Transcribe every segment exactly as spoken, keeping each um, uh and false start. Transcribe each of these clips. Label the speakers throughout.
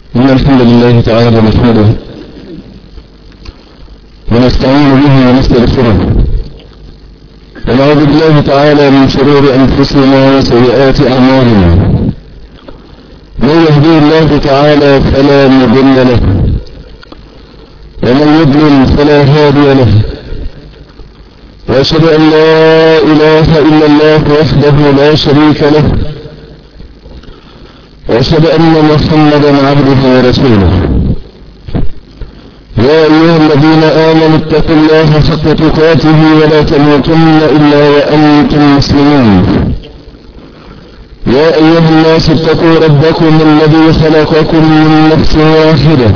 Speaker 1: إن الحمد لله تعالى نحمده ونستعين به ونستغفره ونعوذ بالله تعالى من شرور أنفسنا وسيئات أعمالنا. من يهديه الله تعالى فلا مضل له ومن يضلل فلا هادي له، وأشهد أن لا إله إلا الله وحده لا شريك له، وأشهد أن محمدا عبده ورسوله. يا أيها الذين آمنوا اتقوا الله حق تقاته ولا تموتن إلا وأنتم مسلمون. يا أيها الناس اتقوا ربكم الذي خلقكم من نفس واحدة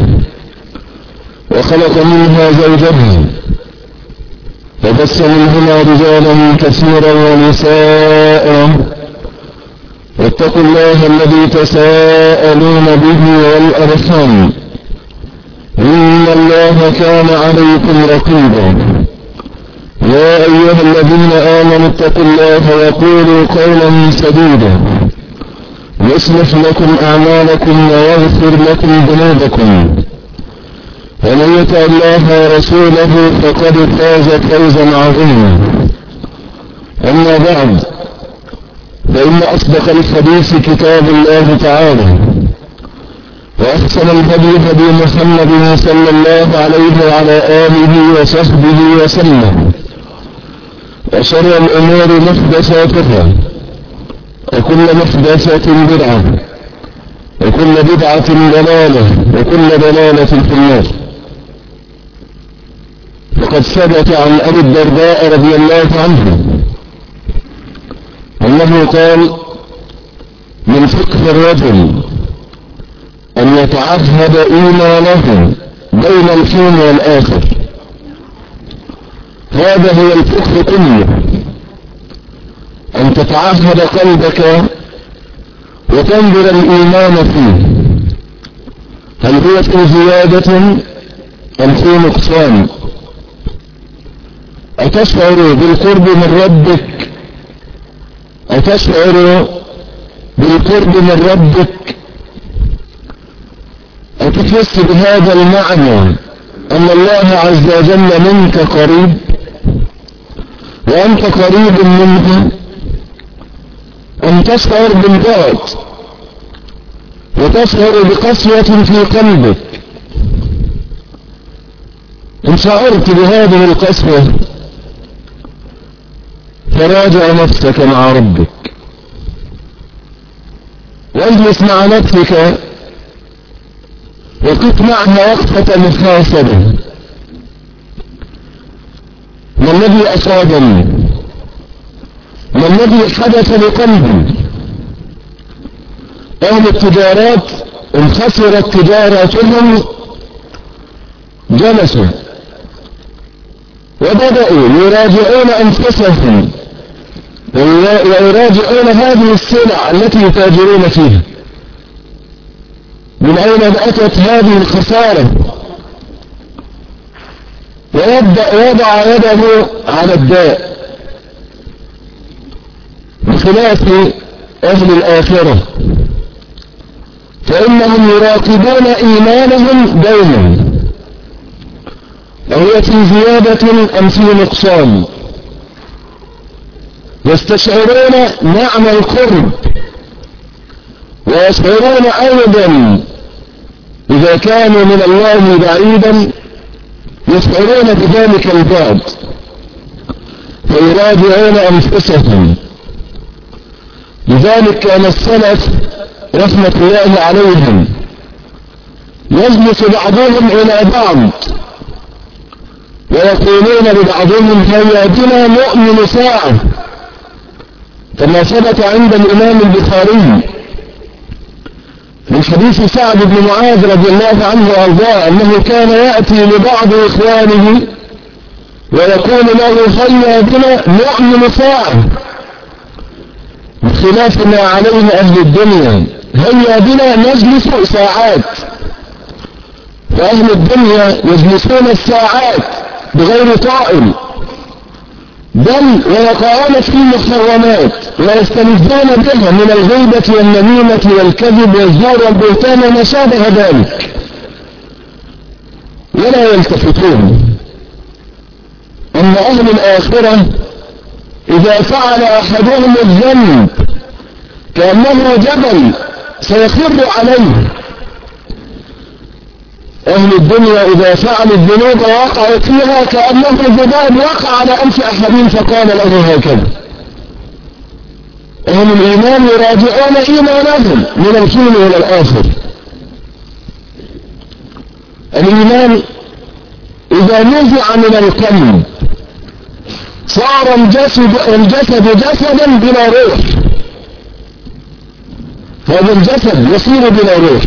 Speaker 1: وخلق منها زوجها وبث منهما رجالا كثيرا ونساء، واتقوا الله الذي تساءلون به والأرحام إن الله كان عليكم رقيبا. يا أيها الذين آمنوا اتقوا الله وقولوا قولا سديدا يصلح لكم أعمالكم ويغفر لكم ذنوبكم، ومن يطع الله ورسوله فقد فاز فوزا عظيما. أما بعد، فإن أصدق الحديث كتاب الله تعالى، وأحسن الهدي هدي محمد صلى الله عليه وعلى آله وصحبه وسلم، وشر الأمور محدثاتها، وكل محدثة بدعة، وكل بدعة ضلالة، وكل ضلالة في النار. فقد ثبت عن أبي الدرداء رضي الله عنه أنه قال: من فقه الرجل أن يتعهد إيمانه بين الحين والآخر. هذا هو الفقه كله، أن تتعهد قلبك وتنظر الإيمان فيه، هل هو في زيادة أم في نقصان؟ أتشعر بالقرب من ربك أتشعر بالقرب من ربك أتحس بهذا المعنى أن الله عز وجل منك قريب وأنت قريب منه؟ أن تشعر بالبعد وتشعر بقسوة في قلبك؟ إن شعرت بهذه القسوة فراجع نفسك مع ربك، واجلس مع نفسك وقف معها وقفة محاسبة. ما الذي أصابني؟ ما الذي حدث لقلبي؟ أهل التجارات إن خسرت تجاراتهم جلسوا وبدأوا يراجعون أنفسهم ويراجعون هذه السلع التي يتاجرون فيها، من أين أتت هذه الخسارة؟ ويبدأ يضع يده على الداء، بخلاف أهل الآخرة فإنهم يراقبون إيمانهم دوما، وهي في زيادة أم في نقصان، يستشعرون نعم القرب، ويشعرون أيضا إذا كانوا من الله بعيدا يشعرون بذلك البعد، فيراجعون أنفسهم. لذلك كان السلف رحمة الله عليهم يجلس بعضهم إلى بعض ويقولون لبعضهم: هيا بنا نؤمن ساعة، كما ثبت عند الإمام البخاري من حديث سعد بن معاذ رضي الله عنه وأرضاه أنه كان يأتي لبعض إخوانه ويقول له: هيا بنا نؤمن ساعة، بخلاف ما عليه أهل الدنيا، هيا بنا نجلس ساعات. فأهل الدنيا يجلسون الساعات بغير طائل، بل ويقعون في محرمات ويستلذون بها من الغيبة والنميمة والكذب والزور والبهتان وما شابه ذلك، ولا يلتفتون أن أهل الآخرة إذا فعل أحدهم الذنب كأنه جبل سيخر عليه. أهل الدنيا إذا فعلوا الذنوب ووقعوا فيها كأنه ذباب وقع على أنف أحدهم فقال له هكذا. أهل الإيمان يراجعون إيمانهم من الحين إلى الآخر. الإيمان إذا نزع من القلب صار الجسد, الجسد جسدا بلا روح، هذا الجسد يصير بلا روح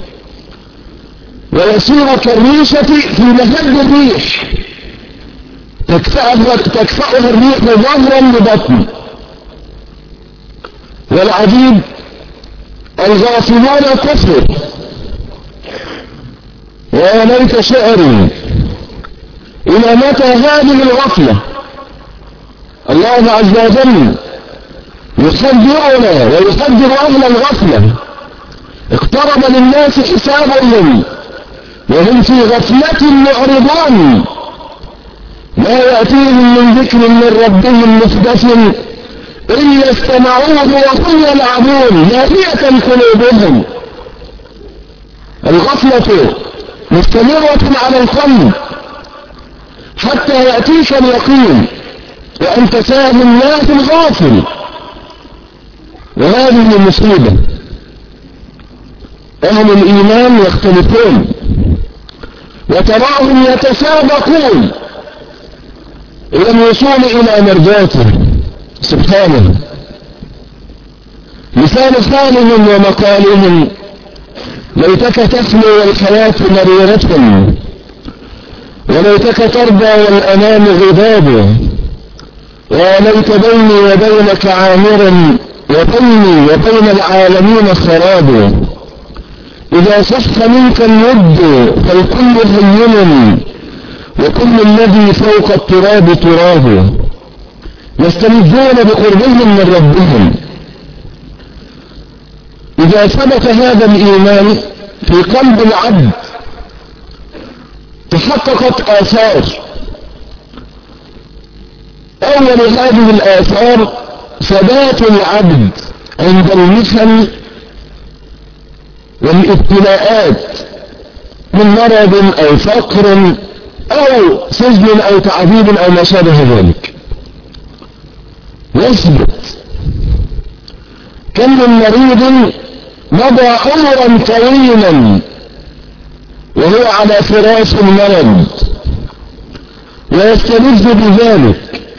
Speaker 1: ويصير كالريشة في مهد الريح تكفأها الريح ظهرا لبطن. والعجيب الغافلون كفر ويا ليت شعري إلى متى هذه الغفلة. الله عز وجل يحذرنا ويحذر أهل الغفلة. اقترب للناس حسابهم وهم في غفلة معرضون، لا يأتيهم من ذكر من ربهم محدث إلا استمعوه وهم يلعبون لاهية قلوبهم. الغفلة مستمرة على القلب حتى يأتيك اليقين وأنت ساهم لا في الغافل، وهذه المصيبة. أهل الإيمان يختلفون وتراهم يتسابقون إلى الوصول إلى مرجاته سبحانه. لسان حالهم ومقالهم ليتك تحلو والحياة مريرة، وليتك ترضى والأنام غضاب، وليت بيني وبينك عامرا وبيني وبين العالمين خراب. إذا صح منك الود فالكل هين وكل الذي فوق التراب تراب. يستلذون بقربهم من ربهم. إذا ثبت هذا الإيمان في قلب العبد تحققت آثار. أول هذه الآثار ثبات العبد عند المحن والابتلاءات من مرض أو فقر أو سجن أو تعذيب أو ما شابه ذلك. يثبت. كم من مريض مضى عمرا طويلا وهو على فراش المرض ويستلذ بذلك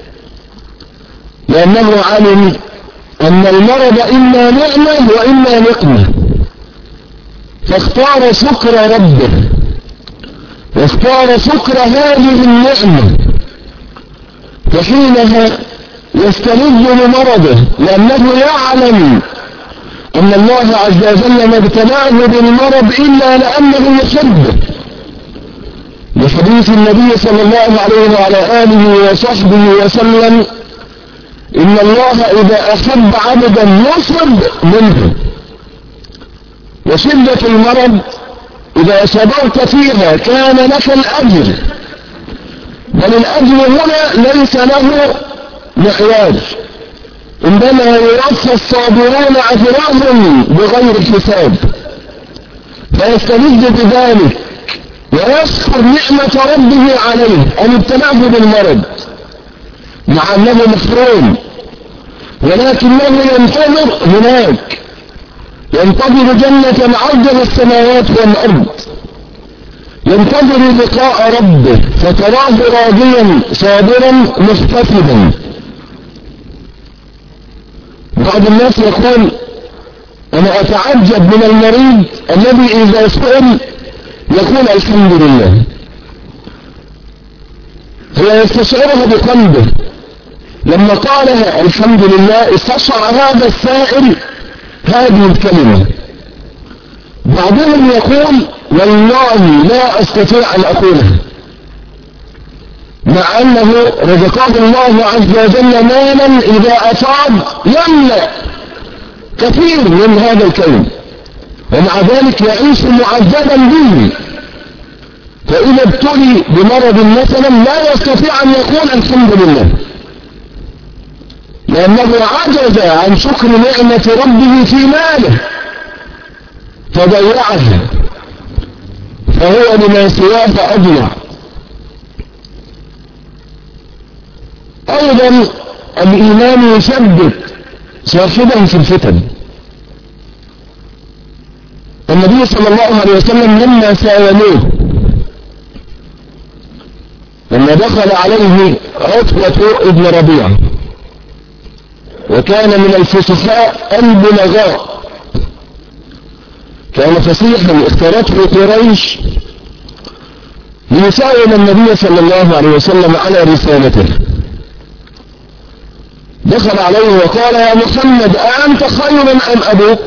Speaker 1: لأنه علم أن المرض إما نعمة وإما نقمة، فاختار شكر ربه واختار شكر هذه النعمة، فحينها يستلذ بمرضه لأنه يعلم أن الله عز وجل ما ابتلاه بالمرض إلا لأنه يحبه. لحديث النبي صلى الله عليه وعلى آله وصحبه وسلم: إن الله إذا أحب عبدا نصب منه. وشدة المرض إذا صبرت فيها كان لك الأجر، بل الأجر هنا ليس له معيار، إنما يوفى الصابرون أجرهم بغير حساب. فيستلذ بذلك ويشكر نعمة ربه عليه أن ابتلاه بالمرض مع أنه محروم، ولكنه ينتظر هناك، ينتظر جنة عرضها السماوات والأرض، ينتظر لقاء ربه فتراه راضيا صابرا محتفظا. بعض الناس يقول: أنا أتعجب من المريض الذي إذا سئل يقول الحمد لله. هو يستشعرها بقلبه، لما قالها الحمد لله استشعر هذا السائل هذه الكلمة. بعضهم يقول: والله لا أستطيع أن أقولها، مع أنه رزقه الله عز وجل مالا إذا أصاب يملأ كثير من هذا الكون، ومع ذلك يعيش معذبا به. فإذا ابتلي بمرض مثلا لا يستطيع أن يقول الحمد لله، لأنه عجز عن شكر نعمة ربه في ماله فضيعها، فهو لما سواه أضيع. أيضا الإيمان يثبت صاحبه في الفتن. النبي صلى الله عليه وسلم لما ساوموه، لما دخل عليه عتبة ابن ربيعة وكان من الفصحاء البلغاء، كان فصيحا اختارته قريش ليساوم النبي صلى الله عليه وسلم على رسالته. دخل عليه وقال: يا محمد أأنت خير أم أبوك؟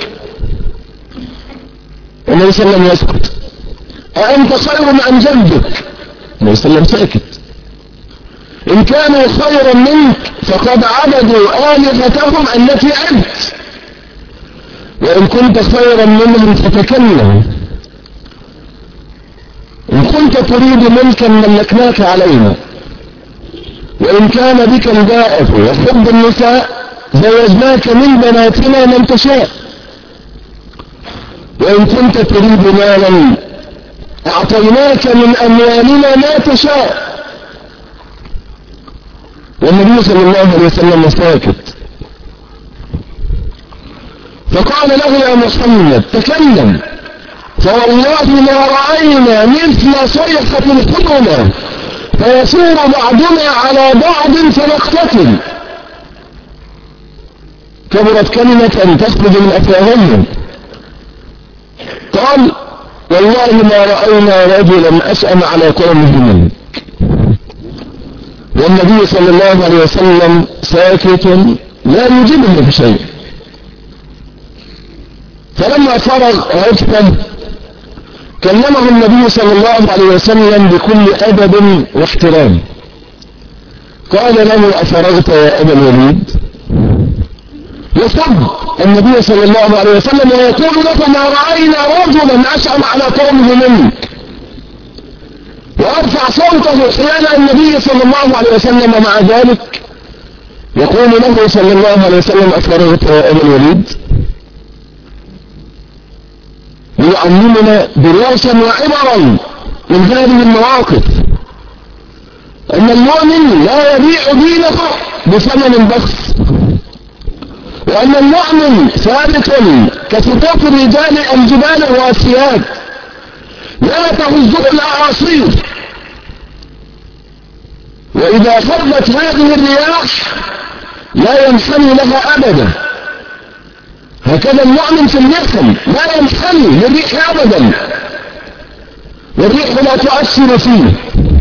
Speaker 1: النبي صلى الله عليه وسلم يسكت. أأنت خير أم جدك؟ النبي صلى الله عليه وسلم ساكت. إن كانوا خيرا منك فقد عبدوا آلهتهم التي عبت، وإن كنت خيرا منهم فتكلم. إن كنت تريد ملكا ملكناك علينا، وإن كان بك البائس وحب النساء زوجناك من بناتنا من تشاء، وإن كنت تريد مالا أعطيناك من أموالنا ما تشاء. والنبي صلى الله عليه وسلم ساكت. فقال له: يا محمد تكلم، فوالله ما رأينا مثل صيحة الحكمة فيسير بعضنا على بعض فنقتتل. كبرت كلمة تخرج من أفواههم. قال: والله ما رأينا رجلا أسأم على قومه منك. والنبي صلى الله عليه وسلم ساكت لا يجيبه في شيء. فلما فرغ عتبة كلمه النبي صلى الله عليه وسلم بكل أدب واحترام. قال له: أفرغت يا أبا الوليد؟ يصب النبي صلى الله عليه وسلم ويقول له: ما رأينا رجلا أشأم على قومه منك. وأرفع صوته حيال النبي صلى الله عليه وسلم. مع ذلك يقول له صلى الله عليه وسلم: أفرغت يا أبا الوليد؟ ليعلمنا دروسا وعبرا من هذه المواقف، أن المؤمن لا يبيع دينه بثمن بخس، وأن المؤمن ثابت كثبات الرجال الجبال والسياد لا تهزه الأعاصير، وإذا خرجت هذه الرياح لا ينحني لها أبدا. هكذا المؤمن في اليقظة لا ينحني للريح أبدا، والريح لا تؤثر فيه،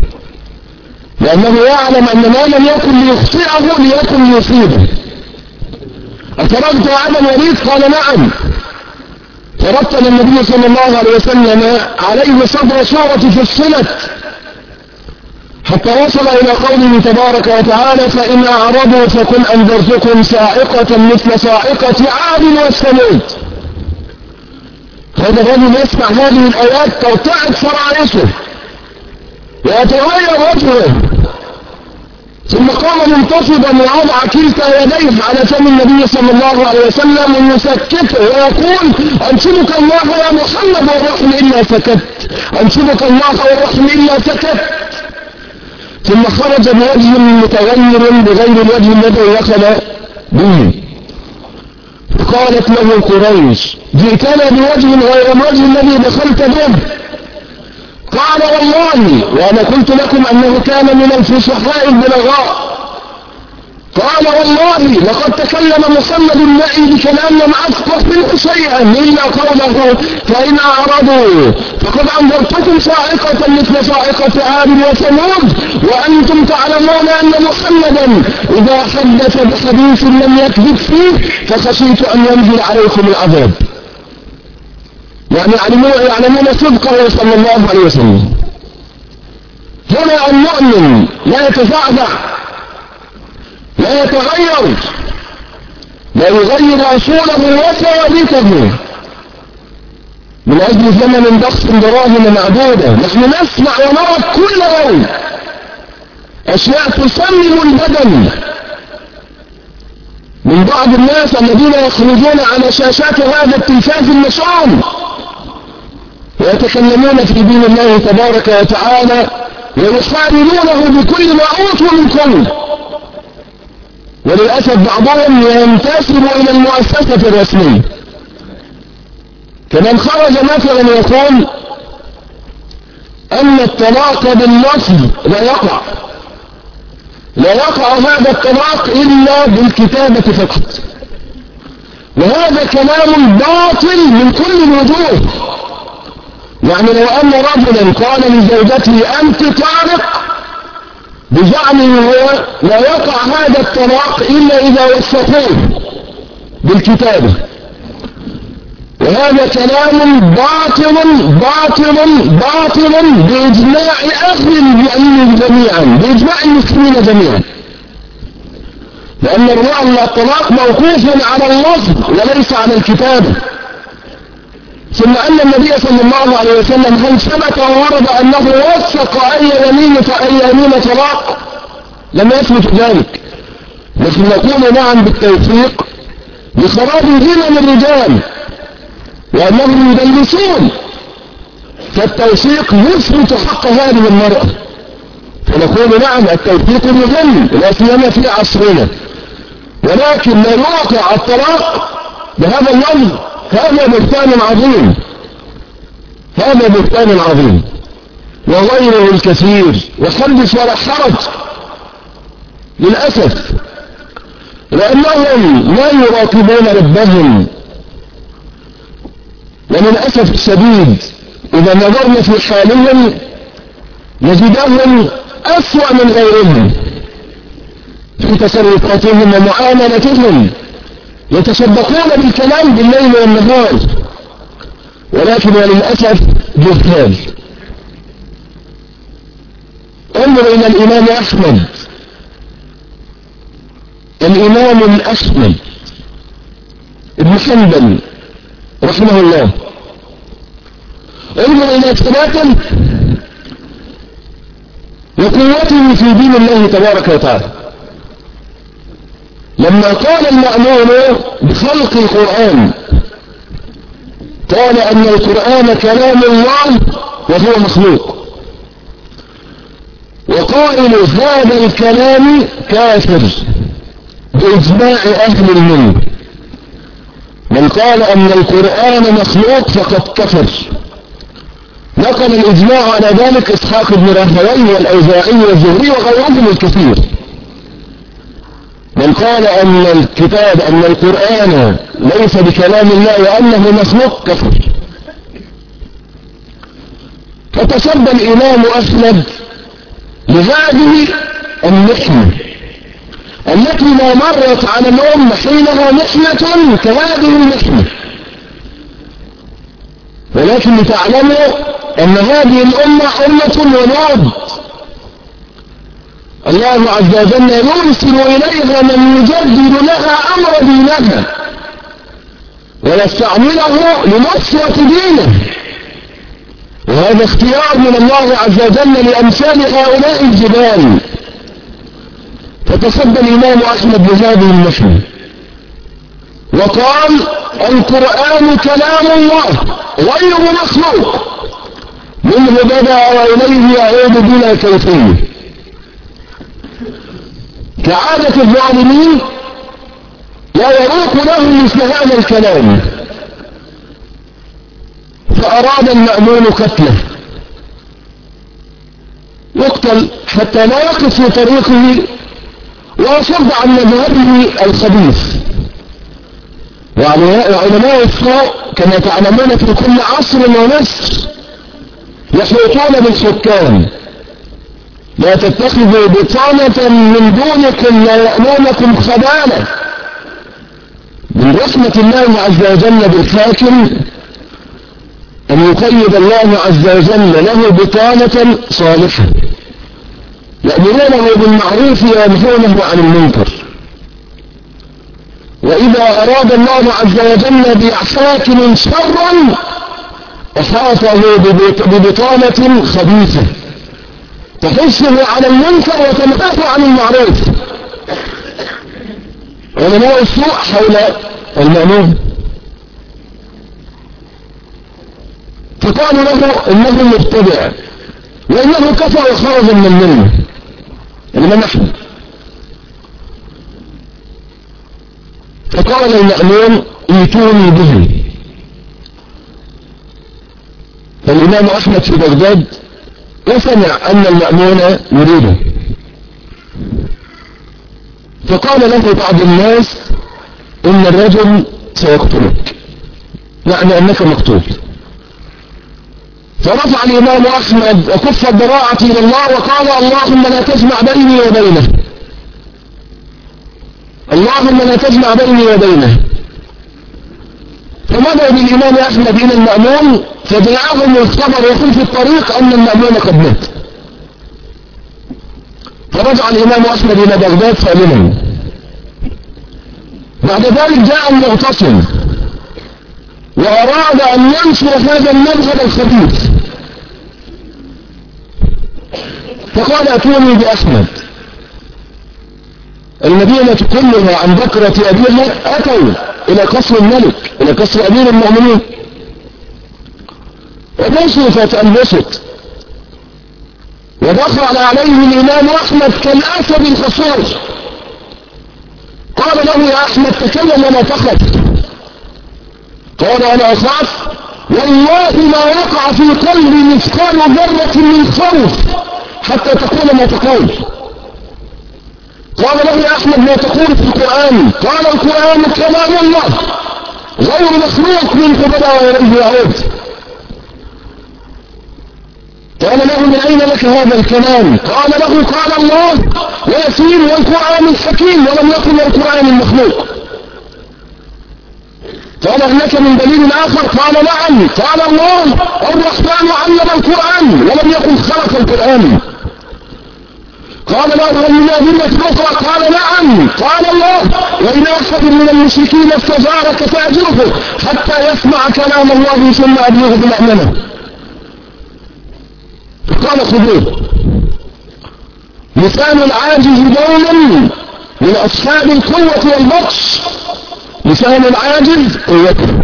Speaker 1: لأنه يعلم أن ما لم يكن ليخطئه ليكن ليصيبه. أفرغت يا أبا الوليد؟ قال: نعم. فرتل النبي صلى الله عليه وسلم عليه صدر سورة فصلت حتى وصل إلى قوله تبارك وتعالى: فإن أعرضوا فقل أنذرتكم صاعقة مثل صاعقة عاد وثمود. هذا الرجل يسمع هذه الآيات ترتعد فرائصه ويتغير وجهه، ثم قام منتصبا ووضع كلتا يديه على فم النبي صلى الله عليه وسلم ويسكته ويقول: أنشدك الله يا محمد والرحم إلا سكت، أنشدك الله والرحم إلا سكت. ثم خرج بوجه متغير بغير الوجه الذي دخل به. فقالت له قريش: جئتنا بوجه غير الوجه الذي دخلت به. قال: والله وأنا قلت لكم أنه كان من الفصحاء البلغاء. قال: والله لقد تكلم محمد معي بكلام لم أفقه منه شيئا إلا قوله: فإن أعرضوا فقد أنذرتكم صاعقة مثل صاعقة عاد وثمود، وأنتم تعلمون أن محمدا إذا حدث بحديث لم يكذب فيه فخشيت أن ينزل عليكم العذاب. يعني يعلمون صدقه صلى الله عليه وسلم. هنا المؤمن لا يتزعزع، لا يتغير، لا يغير أصوله وثوابته من أجل زمن بخس دراهم معدودة. نحن نسمع ونرى كل يوم أشياء تصمم البدن من بعض الناس الذين يخرجون على شاشات هذا التلفاز المشؤوم ويتكلمون في دين الله تبارك وتعالى ويحاربونه بكل ما أوتوا من قوة. وللأسف بعضهم ينتسب إلى المؤسسة الرسمية، كمن خرج مثلا يقول أن الطلاق باللفظ لا يقع، لا يقع هذا الطلاق إلا بالكتابة فقط. وهذا كلام باطل من كل الوجوه. يعني لو أن رجلا قال لزوجته أنت طالق بزعمه هو، لا يقع هذا الطلاق إلا إذا وثقوه بالكتابة. وهذا كلام باطل باطل باطل بإجماع أهل العلم جميعا، بإجماع المسلمين جميعا، لأن الطلاق موقوف على اللفظ وليس على الكتابة. ثم أن النبي صلى الله عليه وسلم هل ثبت وورد أنه وثق أي يمين أي يمين طلاق؟ لم يثبت ذلك. لكن نقول نعم بالتوثيق لخراب همم الرجال وأنهم يدلسون، فالتوثيق يثبت حق هذه المرأة. فنقول نعم التوثيق مهم لا سيما في عصرنا، ولكن لا يوقع الطلاق بهذا اللفظ، هذا بهتان عظيم، هذا بهتان عظيم وغيره الكثير. وحدث ولا حرج للأسف، لأنهم لا يراقبون ربهم. وللأسف الشديد إذا نظرنا في حالهم نجدهم أسوأ من غيرهم في تصرفاتهم ومعاملتهم، يتشبكون بالكلام بالليل والنهار، ولكن وللأسف جهال. انظر إلى الإمام أحمد، الإمام الأحمد ابن حنبل رحمه الله، انظر إلى ثباته وقوته في دين الله تبارك وتعالى. لما قال المأمون بخلق القرآن قال أن القرآن كلام الله وهو مخلوق، وقائل هذا الكلام كافر بإجماع أهل الملة. من قال أن القرآن مخلوق فقد كفر. نقل الإجماع على ذلك إسحاق بن راهويه والأوزاعي والزهري وغيرهم الكثير. من قال أن الكتاب أن القرآن ليس بكلام الله وأنه مخلوق كفر. فتسبب الإمام أحمد لهذه المحنة التي ما مرت على الأمة حينها محنة كهذه المحنة. ولكن لتعلموا أن هذه الأمة أمة ولود، الله عز وجل يرسل إليها من يجدد لها أمر دينها ويستعمله لنصرة دينه، وهذا اختيار من الله عز وجل لأمثال هؤلاء الجبال. فتصدى الإمام أحمد بهذه المحنة وقال القرآن كلام الله غير مخلوق، منه بدأ وإليه يعود بلا كيفية. كعادة الظالمين لا يروق لهم مثل هذا الكلام، فأراد المأمون قتله، يقتل حتى لا يقف في طريقه ويصد عن مذهبه الخبيث. وعلماء السوء كما تعلمون في كل عصر ونسر يحيطون بالحكام، لا تتخذوا بطانة من دونكم لا يأمونكم خبالا. من رحمة الله عز وجل بالحاكم أن يقيد الله عز وجل له بطانة صالحة يأمرونه بالمعروف وينهونه عن المنكر. وإذا أراد الله عز وجل بحاكم شرا أحاطه ببطانة خبيثة تحثه على المنكر وتنهاه عن المعروف. علماء السوء حول المأمون فقالوا له إنه مبتدع وإنه كفر وخرج من الملة. الإمام أحمد فقال المأمون ائتوني به. فالإمام أحمد في بغداد وسمع أن المأمون يريده فقال له بعض الناس إن الرجل سيقتلك، يعني أنك مقتول. فرفع الإمام أحمد وكف الضراعة إلى الله وقال اللهم لا تجمع بيني وبينه، اللهم لا تجمع بيني وبينه. فمضى بالإمام أحمد إلى المأمون فجاءهم الخبر وهم في الطريق أن المأمون قد مات. فرجع الإمام أحمد إلى بغداد سالما. بعد ذلك جاء المعتصم وأراد أن ينشر هذا المذهب الخبيث فقال اتوني بأحمد. المدينة كلها عن بكرة أبيها أتوا إلى قصر الملك، إلى قصر أمير المؤمنين، وبسطت البسط ودخل عليه الإمام أحمد كالأسد الخصور. قال له يا أحمد تكلم ولا تخف. قال أنا أخاف والله ما وقع في قلبي مثقال ذرة من خوف حتى تقول ما تقول. قال له يا أحمد ما تقول في القرآن؟ قال القرآن كلام الله غير مخلوق منه بدأ وإليه يعود. قال له من أين لك هذا الكلام؟ قال له قال الله ويسير والقرآن الحكيم ولم يكن القرآن المخلوق. قال هناك من دليل آخر؟ قال نعم. قال الله الرحمن علم القرآن ولم يكن خلق القرآن. قال له هل من أدلة أخرى؟ قال نعم. قال الله وإن أحد من المشركين استجارك فأجره حتى يسمع كلام الله ثم أبلغه بمأمنه. فقال خذوه. لسان العاجز دوما من أصحاب القوة والبطش. لسان العاجز قوته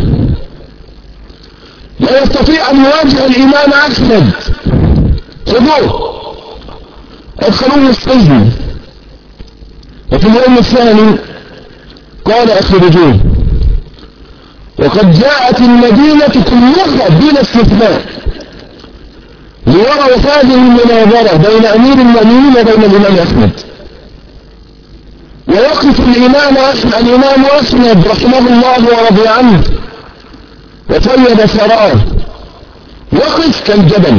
Speaker 1: لا يستطيع أن يواجه الإمام أحمد. خذوه ادخلوه السجن. وفي اليوم الثاني قال اخرجوه. وقد جاءت المدينة كلها بلا استثناء ليروا هذه المناظرة بين أمير المؤمنين وبين الإمام أحمد. ويقف الإمام أحمد الإمام أحمد رحمه الله ورضي عنه وطيب ثراه يقف كالجبل.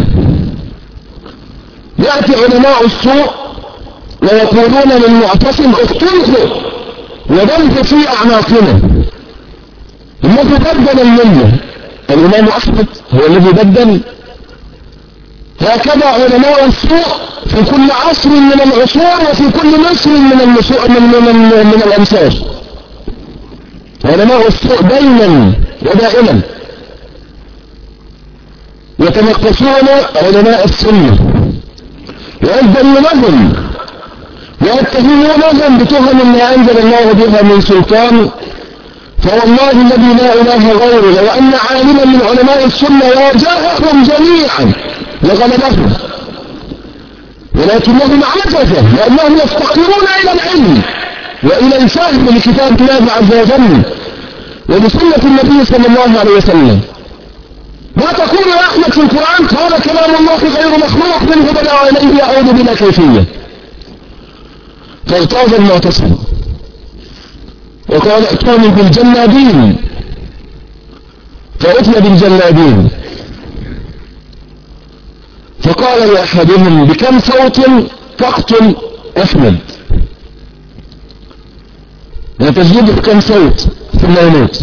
Speaker 1: يأتي علماء السوء ويقولون للمعتصم اقتله ودمه في أعناقنا. الذي بدل الملة الإمام أحمد هو الذي بدل. هكذا علماء السوء في كل عصر من العصور وفي كل نصر من النصور من, من, من, من الأمصار. علماء السوء دائما ودائما يتنقصون علماء السنة ويذلونهم ويتهمونهم بتهم ما أنزل الله بها من سلطان. فوالله الذي لا إله غيره لو أن عالما من علماء السنة واجههم جميعا لغلبهم، ولكنهم عجزوا لأنهم يفتقرون إلى العلم وإلى الفهم لكتاب الله عز وجل ولسنة النبي صلى الله عليه وسلم. ما تقول يا أحمد في القرآن؟ قال كلام الله غير مخلوق منه بدأ وإليه يعود بلا كيفية. فاغتاظ المعتصم وقال ائتوني بالجلادين. فأتي بالجلادين فقال لأحدهم بكم صوت تقتل أحمد؟ وتجلده بكم صوت ثم يموت.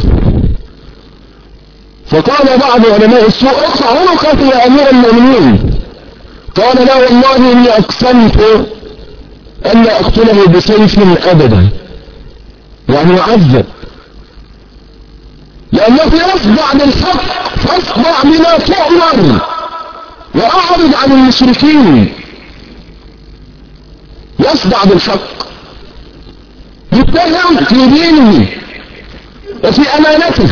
Speaker 1: فقال بعض علماء السوء اقطع عنقك يا أمير المؤمنين. قال لا والله إني أقسمت ألا أقتله بسيف أبدا، يعني يعذب، لأنه يخضع للحق، فاصدع بما تؤمر وأعرض عن المشركين. يصدع بالحق، يتهم في دينه وفي أمانته،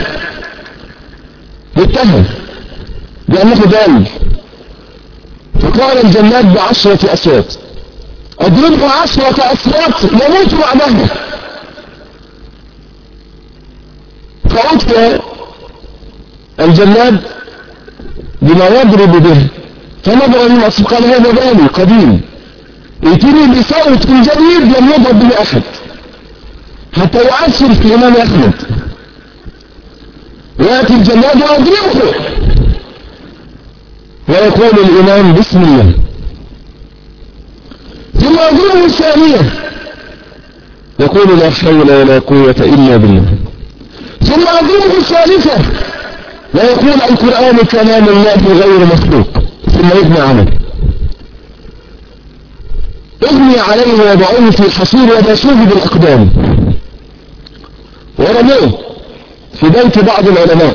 Speaker 1: يتهم بأنه ضال. فقال الجنات بعشرة أصوات، اضربه عشرة أصوات يموت بعدها. فأتى الجلاد بما يضرب به، فنظر من الأصل قال هذا بالي قديم، ائتني بصوت جديد لم يضرب به أحد، حتى يؤثر في الإمام أحمد. ويأتي الجلاد ويضربه، ويقول الإمام بسم الله، ثم يضربه الثانية، يقول لا حول ولا قوة إلا بالله، ثم يضربه الثالثة، ويقول القرآن كلام الله غير مخلوق، ثم يبنى عليه، اغني عليه وضعوه في الحصير وداسوه بالأقدام ورموه في بيت بعض العلماء.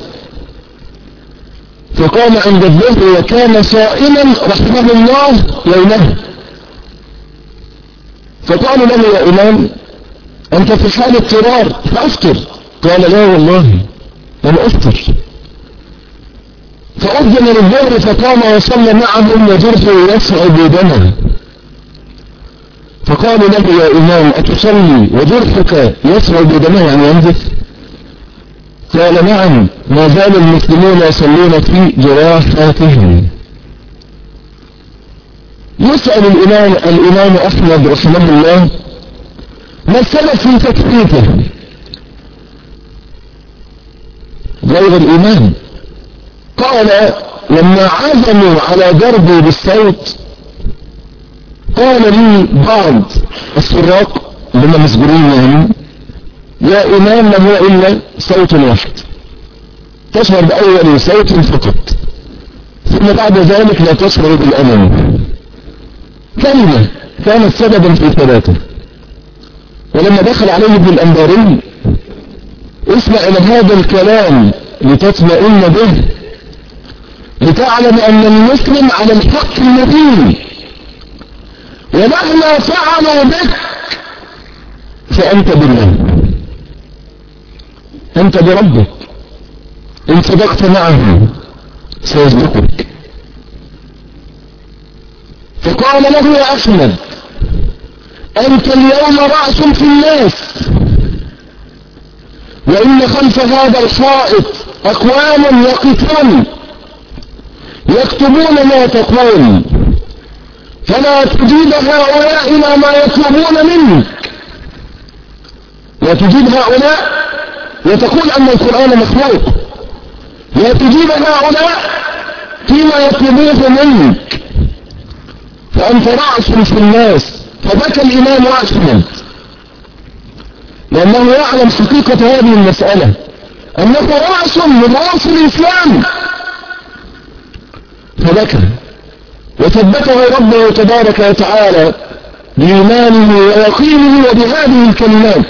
Speaker 1: فقام عند الظهر وكان صائما رحمه الله يومه، فقالوا له يا إمام أنت في حال اضطرار فأفطر. قال لا والله أنا أفطر. فأذن للظهر فقام وصلى معهم وجرحه يصعد دمه. فقالوا له يا إمام أتصلي وجرحك يصعد دمه يعني ينزف؟ قال نعم، ما زال المسلمون يصلون في جراحاتهم. يسأل الإمام الإمام أحمد رحمه الله ما السبب في تكفيته غير الإيمان؟ قال لما عزموا على ضربي بالصوت قال لي بعض السراق اللي هم مسجونين يعني يا إمام ما هو إلا صوت واحد، تشعر بأول صوت فقط، ثم بعد ذلك لا تشعر بالألم. كلمة كانت سببا في ثلاثة. ولما دخل عليه ابن الأنباري اسمع إلى هذا الكلام لتطمئن به، لتعلم أن المسلم على الحق المبين، ومهما فعلوا بك فأنت بالله، أنت بربك، إن صدقت معه سيصدقك. فقال له يا أحمد أنت اليوم رأس في الناس، وإن خلف هذا الحائط أقوام يقفون يكتبون ما تقول، فلا تجيب هؤلاء إلى ما يطلبون منك، لا تجيب هؤلاء وتقول أن القرآن مخلوق، لا تجيب هؤلاء فيما يطلبوه منك، فأنت رأس في الناس. فبكى الإمام أحمد لأنه يعلم حقيقة هذه المسألة، أنه رأس من رأس الإسلام، فبكى وثبته ربه تبارك وتعالى بإيمانه ويقينه وبهذه الكلمات.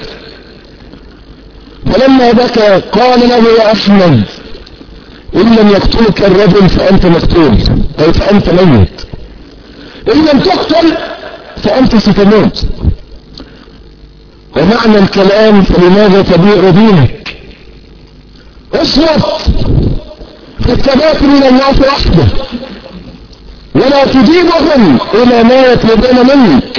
Speaker 1: فلما بكى قال له يا أحمد إن لم يقتلك الرجل فأنت مقتول، أي فأنت ميت، إن لم تقتل فأنت ستموت. ومعنى الكلام فلماذا تبيع دينك؟ اصوت في الثبات من الله وحده، ولا تجيبهم إلى ما يطلبون منك.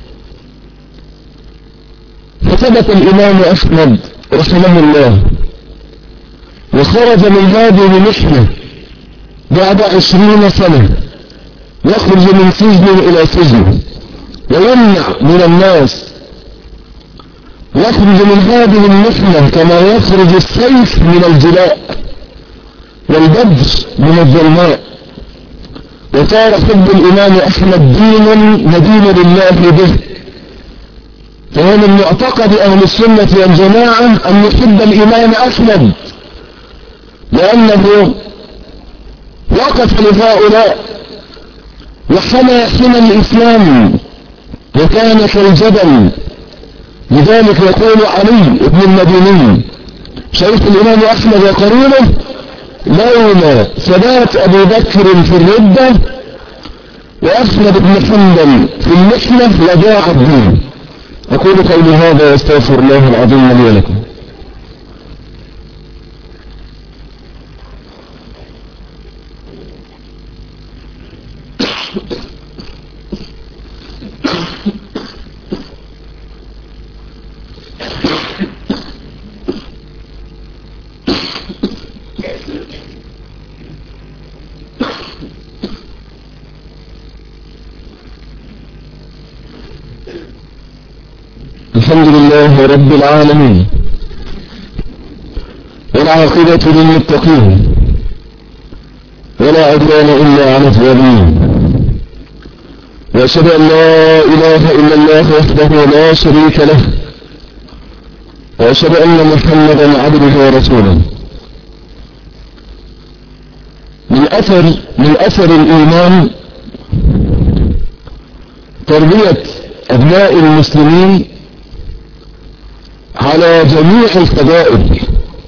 Speaker 1: فثبت الإمام أحمد رحمه الله وخرج من هذه المحنة بعد عشرين سنة، يخرج من سجن إلى سجن ويمنع من الناس، يخرج من هذه المحنة كما يخرج السيف من الجلاء والبدر من الظلماء. وصار حب الإمام أحمد دينا ندين لله به، فهو من معتقد أهل السنة والجماعة أن يحب الإمام أحمد، لأنه وقف لهؤلاء وحمى حمى الإسلام وكان كالجبل. لذلك يقول علي بن المديني شيخ الإمام أحمد وقرينه: لولا ثبات أبي بكر في الردة وأحمد بن حنبل في المحنة لضاع الدين. أقول قولي هذا واستغفر الله العظيم لي ولكم. الحمد لله رب العالمين، والعاقبة للمتقين، ولا عدوان إلا على الظالمين، وأشهد أن لا إله إلا الله وحده لا شريك له، وأشهد أن محمدا عبده ورسوله. من أثر من أثر الإيمان تربية أبناء المسلمين على جميع الفضائل،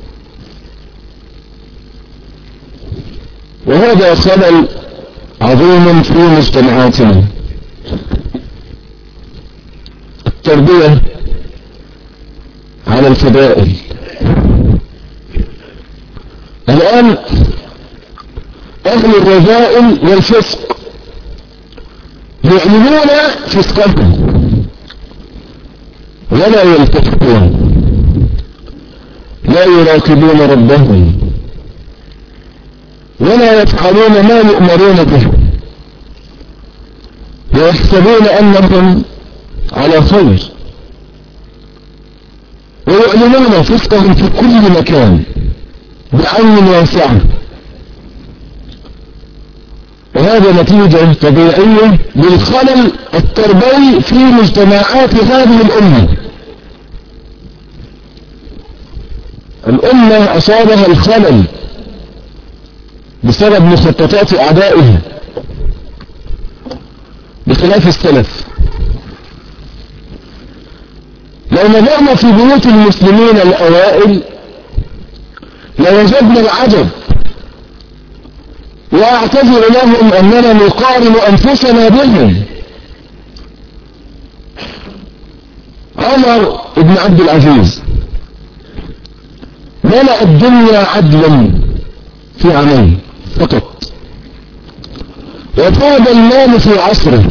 Speaker 1: وهذا خلل عظيم في مجتمعاتنا. التربية على الفضائل. الآن أهل الرذائل والفسق يعلنون فسقهم ولا يلتفتون، لا يراقبون ربهم ولا يفعلون ما يؤمرون به، ويحسبون أنهم على خير، ويعلنون فسقهم في كل مكان بعين واسعة. وهذا نتيجة طبيعية للخلل التربوي في مجتمعات هذه الأمة. الأمة أصابها الخلل بسبب مخططات أعدائها بخلاف السلف. لو نظرنا في بيوت المسلمين الأوائل لوجدنا العجب، واعتذر لهم أننا نقارن أنفسنا بهم. عمر بن عبد العزيز ملأ الدنيا عدلا في عامين فقط، وفاد المال في عصره،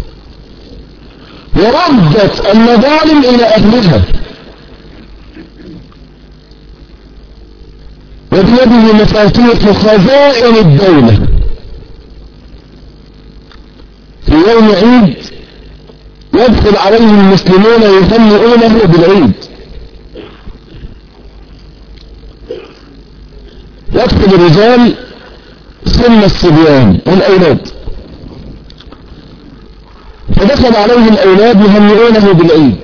Speaker 1: وردت المظالم إلى أهلها، وبيده مفاتيح خزائن الدولة. في يوم عيد يدخل عليه المسلمون يهنئونه بالعيد، يدخل الرجال ثم الصبيان والأولاد، فدخل عليه الأولاد يهنئونه بالعيد،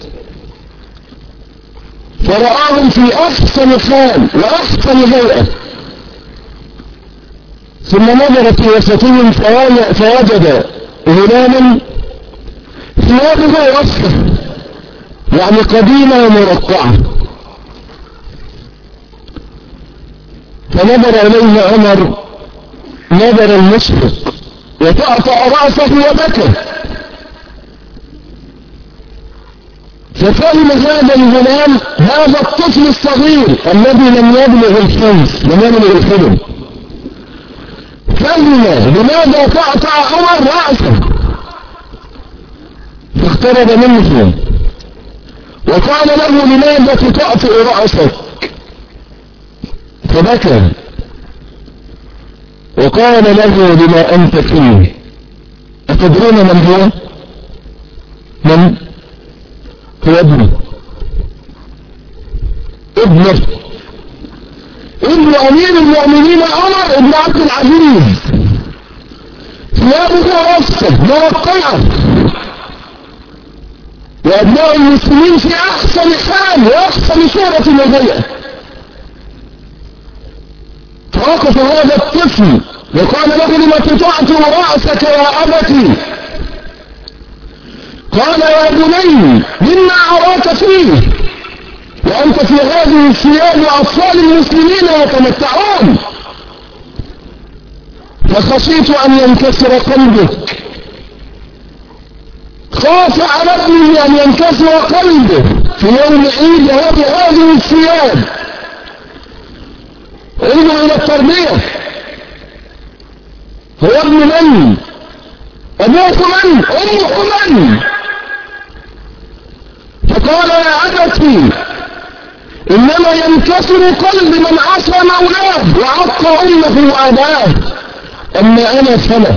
Speaker 1: فرآهم في أحسن حال وأحسن هيئة، ثم نظر في وسطهم فوجد غلاما ثيابه رفة، يعني قديمة ومرقعة، فنظر إليه عمر نظر المشفق وطأطأ رأسه وبكى، ففهم هذا الغلام هذا الطفل الصغير الذي لم يبلغ الخمس لم يبلغ الحلم، فهم لماذا طأطأ عمر رأسه، فاقترب منه وقال له لماذا تطأطئ رأسك، فبكى وقال له لما أنت فيه. أتدرون من هو؟ من هو؟ ابنه ابنه ابن أمير المؤمنين عمر بن عبد العزيز، ثيابه رفة مرقعة، وأبناء المسلمين في أحسن حال وأحسن صورة وهيئة. فوقف هذا الطفل وقال له لما تطأطئ رأسك يا أبتي، قال يا بني مما أراك فيه وأنت في هذه الثياب وأطفال المسلمين يتمتعون، فخشيت أن ينكسر قلبك. خاف على ابنه أن ينكسر قلبه في يوم عيد وهو بهذه الثياب. انظر إلى التربية. هو ابن من؟ أبوك من؟ أمك من؟ فقال يا أبتي إنما ينكسر قلب من عصى مولاه وعق أمه وأباه، أما أنا فلا.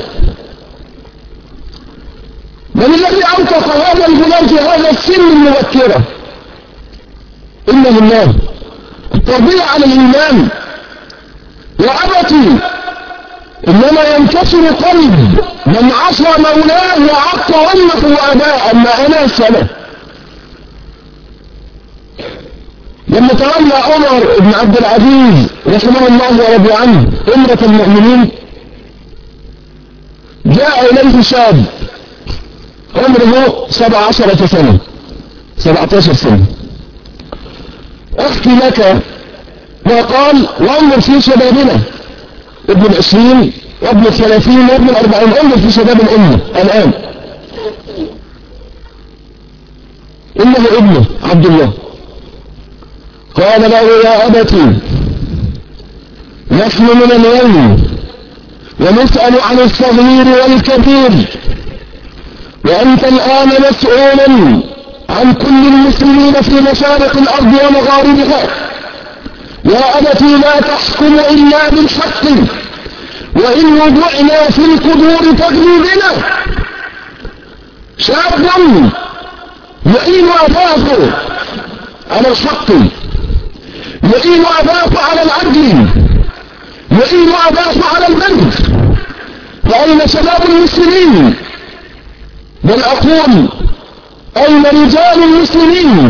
Speaker 1: من الذي أوقف هذا الغلام في هذا السن المبكرة؟ إنه الله. التربية على الإيمان. يا أبتي إنما ينكسر قلب من عصى مولاه وعق أمه وأباه، أما أنا فلا. لما تولى عمر بن عبد العزيز رحمه الله ورضي عنه أمرة المؤمنين، جاء إليه شاب عمره سبع عشرة سنة سبعة عشر سنة. أحكي لك ما قال وانظر في شبابنا، ابن العشرين وابن الثلاثين وابن الأربعين، انظر في شباب الأمة الآن. إنه ابنه عبد الله. قال له يا أبتي نحن من اليوم ونسأل عن الصغير والكبير، وأنت الآن مسؤول عن كل المسلمين في مشارق الأرض ومغاربها. يا أبتي لا تحكم إلا بالحق، وإن وضعنا في القدور تغلبنا. شاب يعين أباه على الحق، يعين أباه على العدل، يعين أباه على البر. فأين شباب المسلمين؟ بل أقول أين رجال المسلمين؟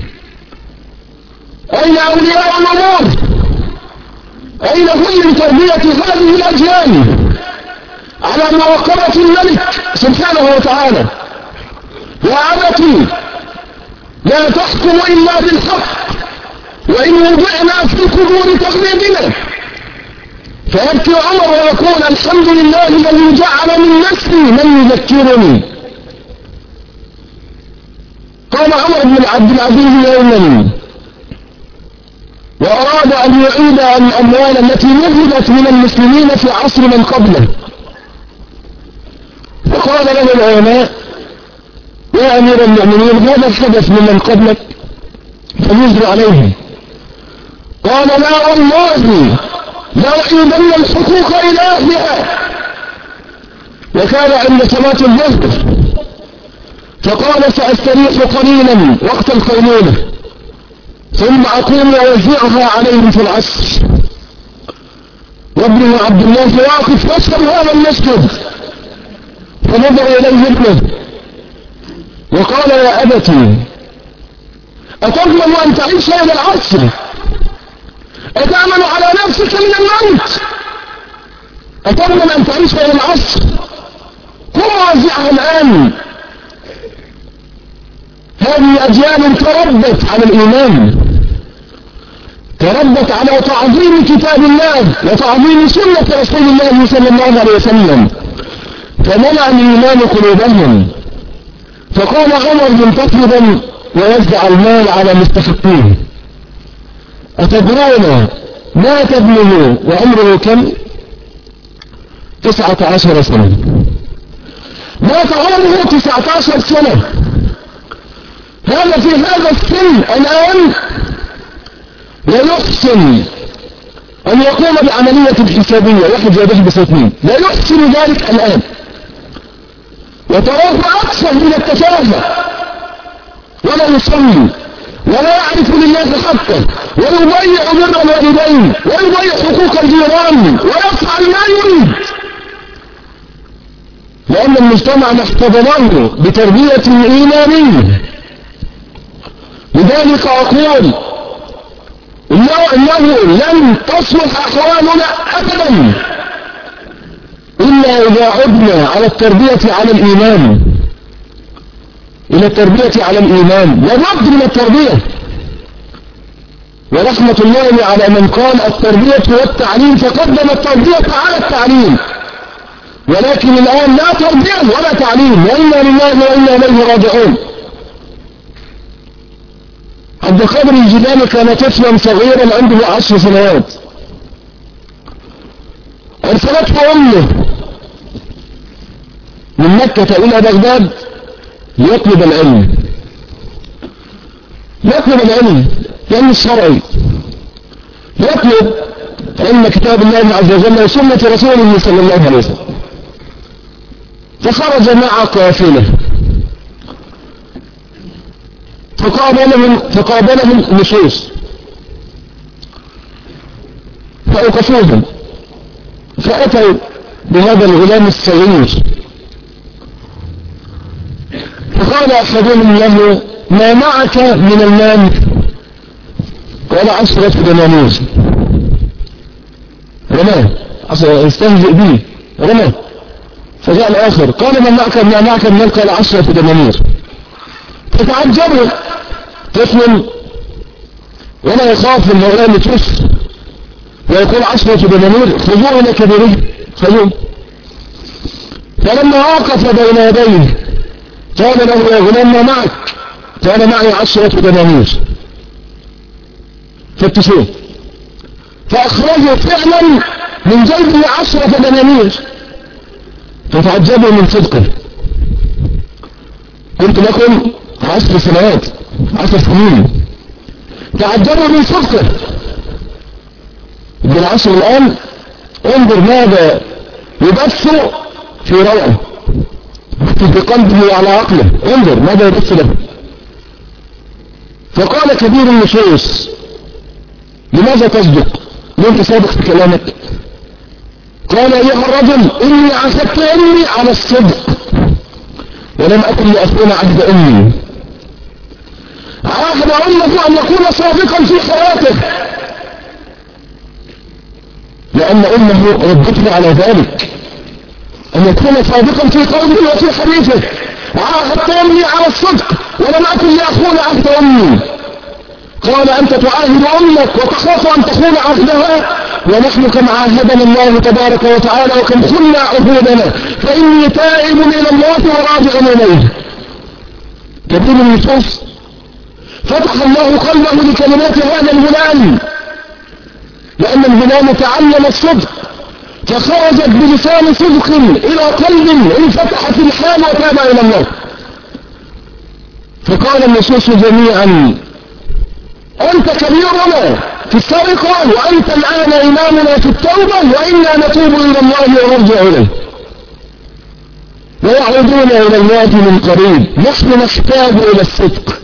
Speaker 1: أين أولياء الأمور؟ أين هم من تربية هذه الأجيال على مراقبة الملك سبحانه وتعالى؟ يا أبتي لا تحكم إلا بالحق، وإن وضعنا في القبور تغلبنا. فيبكي عمر ويقول الحمد لله الذي جعل من نفسي من يذكرني. قال عمر بن عبد العزيز يوما وأراد أن يعيد الأموال التي نهبت من المسلمين في عصر من قبله، فقال له العلماء يا أمير المؤمنين هذا الحدث ممن قبلك فنزل عليهم. قال لا والله لأعيدن الحقوق إلى أهلها. وكان عند صلاة الظهر فقال سأستريح قليلا وقت القيلولة ثم أقوم وأوزعها عليهم في العصر. وابنه عبد الله واقف وسط هذا المسجد، فنظر إليه ابنه وقال يا أبتي أتضمن أن تعيش إلى العصر؟ أتأمن على نفسك من الموت؟ أتضمن أن تعيش إلى العصر؟ قم وزعها الآن. هذه أجيال تربت على الإيمان، تربت على تعظيم كتاب الله وتعظيم سنة رسول الله صلى الله عليه وسلم، فمنع الإيمان قلوبهم. فقال عمر منتقدا ويوزع المال على مستحقيه أتدرون مات ابنه وعمره كم؟ تسعة عشر سنة. مات عمره تسعة عشر سنة. هذا في هذا السن الآن لا يحسن أن يقوم بعملية حسابية واحد يده بساتين، لا يحسن ذلك الآن، وتراه أكثر من التفاهة، ولا يصلي ولا يعرف لله حقه، ويضيع بر الوالدين ويضيع حقوق الجيران ويفعل ما يريد، لأن المجتمع احتضنه بتربية إيمانية. لذلك أقول إنه لن تصلح أحوالنا أبدا إلا إذا عدنا على التربية على الإيمان. إلى التربية على الإيمان، لابد من التربية. ورحمة الله على من قال التربية والتعليم فقدم التربية على التعليم. ولكن الآن لا تربية ولا تعليم، وإنا لله وإنا إليه راجعون. عبد القادر الجيلاني كان طفلا صغيرا عنده عشر سنوات، أرسلته أمه من مكة إلى بغداد ليطلب العلم، يطلب العلم العلم الشرعي، يطلب علم كتاب الله عز وجل وسنة رسوله صلى الله عليه وسلم. فخرج مع قافلة فقابلهم فقابلهم نصوص فأوقفوهم، فأتوا بهذا الغلام الصغير فقال أحدهم له: ما معك من المال؟ قال: عشرة دنانير. رماه، استهزئ به، رماه. فجاء الآخر قال: ما معك ما معك من المال؟ قال: عشرة دنانير. فتعجبوا، طفل ولا يخاف من مولاه طفل ويقول عشرة دنانير، خذوه إلى كبيره، خذوه. فلما وقف بين يديه قال له: يا غلام ما معك؟ قال: معي عشرة دنانير. فتشوه، فأخرجوا فعلا من جيبه عشرة دنانير، فتعجبوا من صدقه. قلت لكم عشر سنوات، عشر سنين، تعجبوا من صدقه. ابن العشر الآن انظر ماذا يبث في روعه، في قلبه وعلى عقله، انظر ماذا يبث له. فقال كبير النصوص: لماذا تصدق؟ ليه انت صادق في كلامك؟ قال: ايها الرجل، اني عهدت امي على الصدق ولم اكن لاخون عهد امي. عهد امه ان يكون صادقا في حياته، لان امه ربته على ذلك، ان يكون صادقا في قوله وفي حديثه. عاهدت امي على الصدق ولم اكن لاخون عهد امي. قال: أنت تعاهد أمك وتخاف أن تخون عهدها، ونحن كم عاهدنا الله تبارك وتعالى وكم خلنا عهودنا، فإني تائب إلى الله وراجع إليه. كبير النصوص فتح الله قلبه لكلمات هذا الغلام، لأن الغلام تعلم الصدق فخرجت بلسان صدق إلى قلب انفتح في الحال وتاب إلى الله. فقال النصوص جميعا: أنت كبيرنا في السرقة، وأنت الآن إمامنا في التوبة، وإنا نتوب إلى الله ونرجع إليه ويعودون إلى الله من قريب. نحن نحتاج إلى الصدق،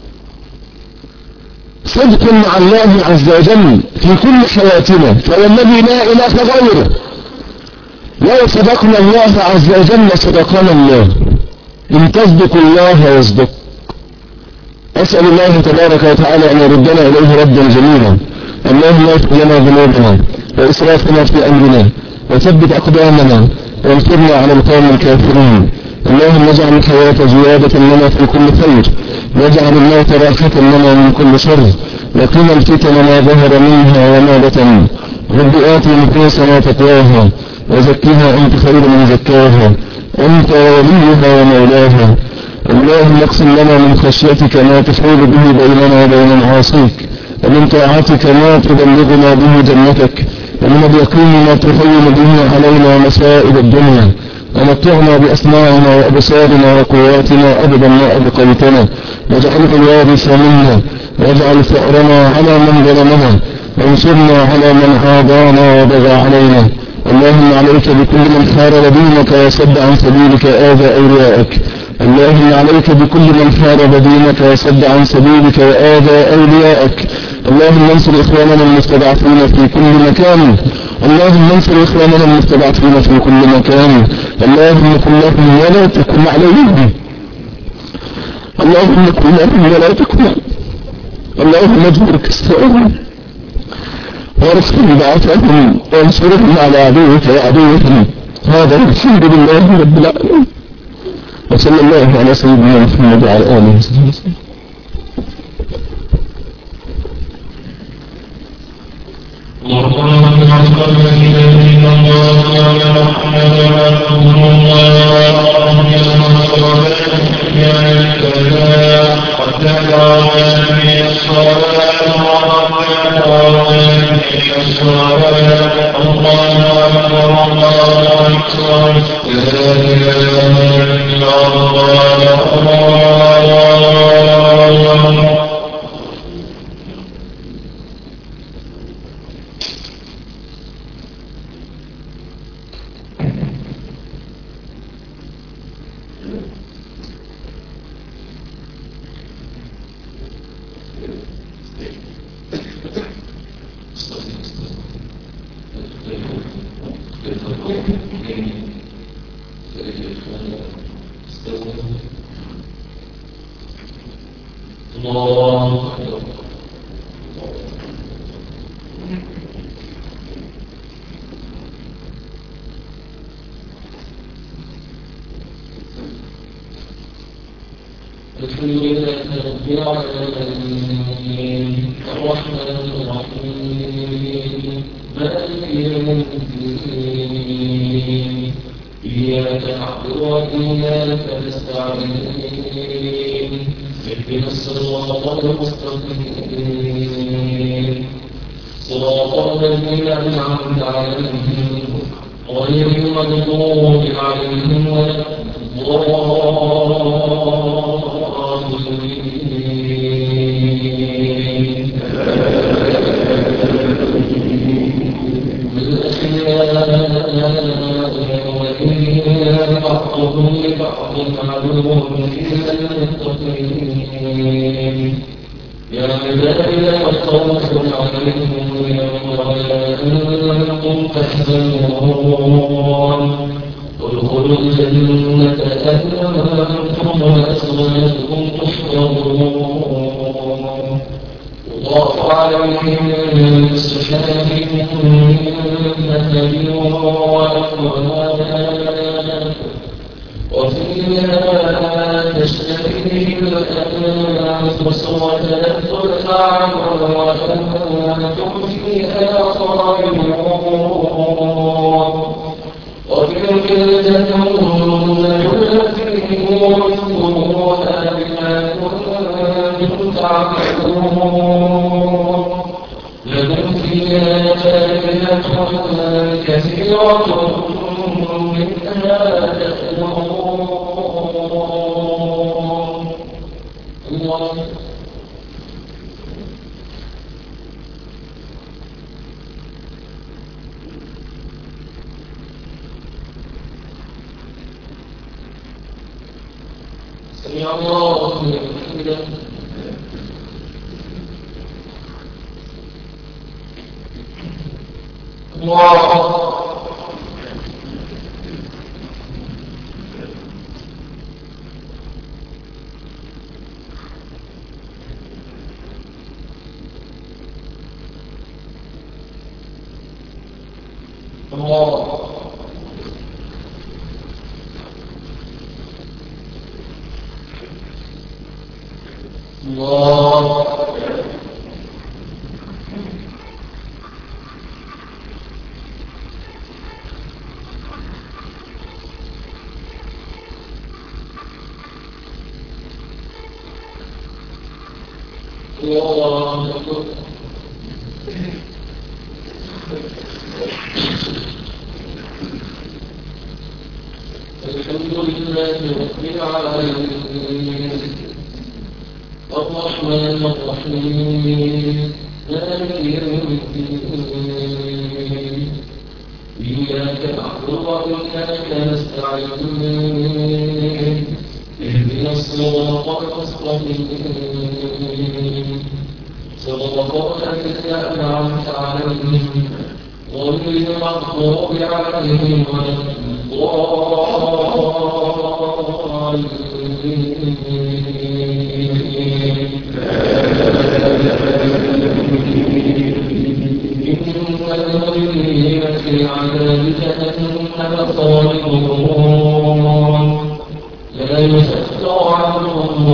Speaker 1: صدق مع الله عز وجل في كل حياتنا، فهو الذي لا إله غيره. لو صدقنا الله عز وجل صدقنا الله، إن تصدق الله يصدق. أسأل الله تبارك وتعالى أن يردنا إليه ردا جميلا. اللهم اغفر لنا ذنوبنا وإسرافنا في أمرنا وثبت أقدامنا وانصرنا على القوم الكافرين. اللهم اجعل الحياة زيادة لنا في كل خير، واجعل الموت راحة لنا من كل شر، وقنا الفتن ما ظهر منها وما بطن. رب آت نفوسنا تقواها وزكها أنت خير من زكاها، أنت وليها ومولاها. اللهم اقسم لنا من خشيتك ما تحول به بيننا وبين معاصيك، ومن طاعتك ما تبلغنا به جنتك، ومن اليقين ما تهون به علينا مصائب الدنيا، ومتعنا بأسماعنا وأبصارنا وقواتنا أبدا ما أبقيتنا، واجعله الوارث منا، واجعل ثأرنا على من ظلمنا، وانصرنا على من عادانا وبغى علينا. اللهم عليك بكل من حارب دينك وصد عن سبيلك آذى أوليائك. اللهم عليك بكل من حارب دينك وصد عن سبيلك وآذى أوليائك. اللهم انصر إخواننا المستضعفين في كل مكان. اللهم انصر إخواننا المستضعفين في كل مكان. اللهم كن لهم ولا تكن عليهم. اللهم كن لهم ولا تكن عليهم. اللهم اجبر كسرهم وارفع بعثهم وانصرهم على عدوك وعدوهم. هذا الحمد لله رب العالمين. وصلى الله على سيدنا محمد وعلى آله وصحبه وسلم.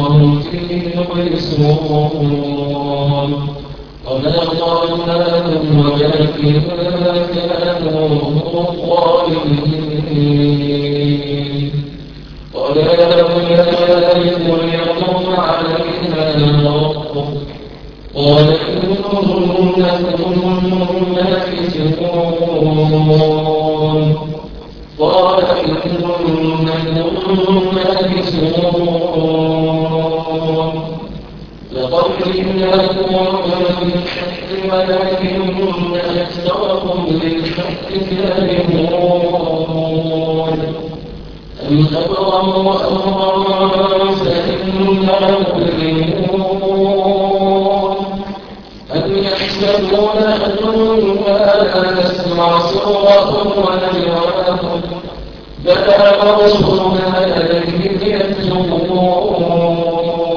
Speaker 2: وهم فيه مبلسون وما ظلمناهم ولكن كانوا ظالمين ولا يملك اليوم علينا ربك قال إنكم ماكثون قال إنكم ماكثون لقد جئناكم بالحق ولكن أكثركم للحق كارهون أم أبرموا أمرا فإنا مبرمون أم يحسبون أننا لا نسمع سرهم ونجواهم بلى ورسلنا لديهم يكتبون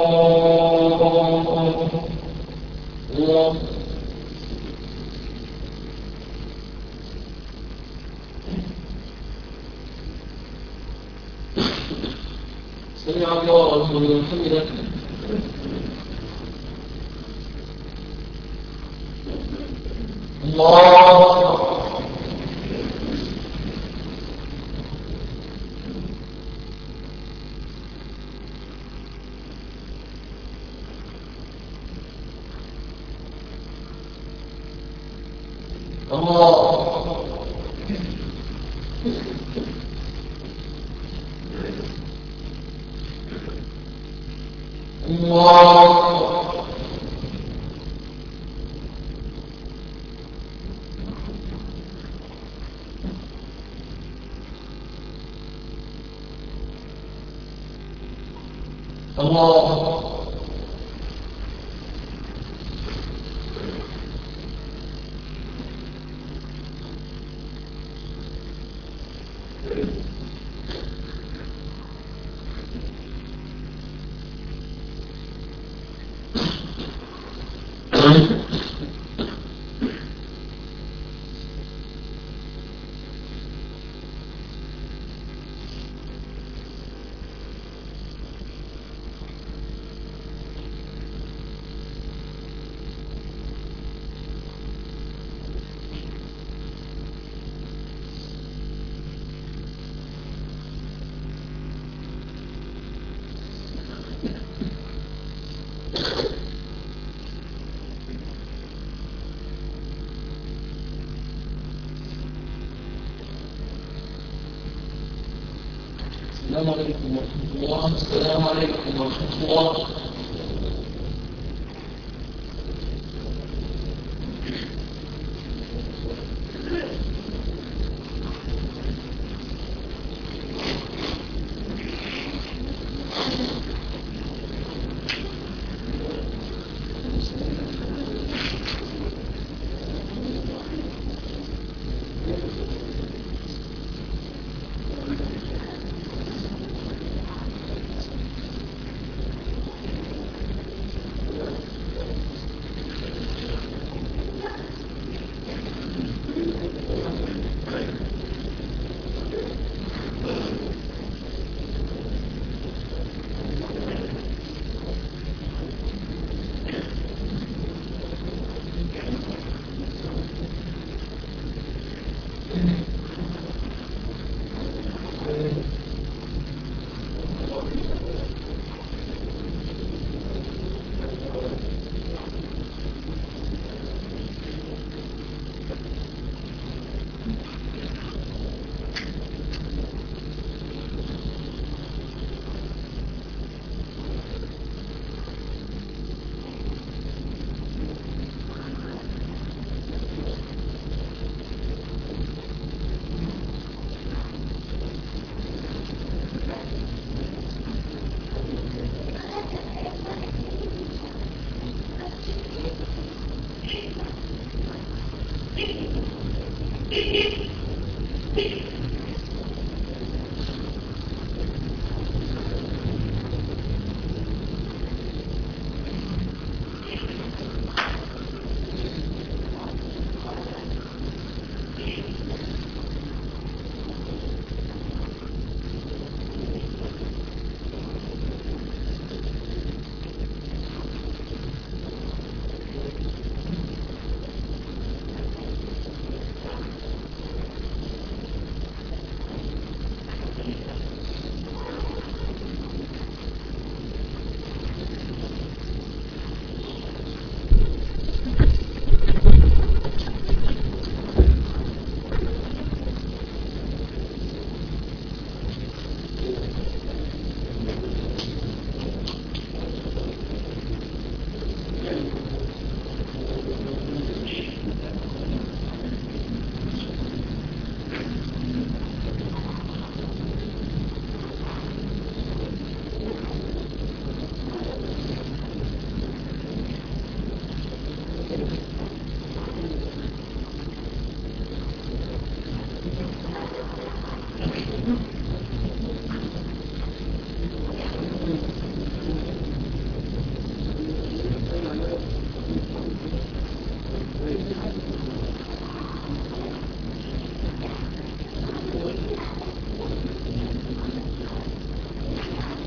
Speaker 2: سمع الله ورسوله حمده الله السلام عليكم ورحمة الله. السلام عليكم ورحمة الله.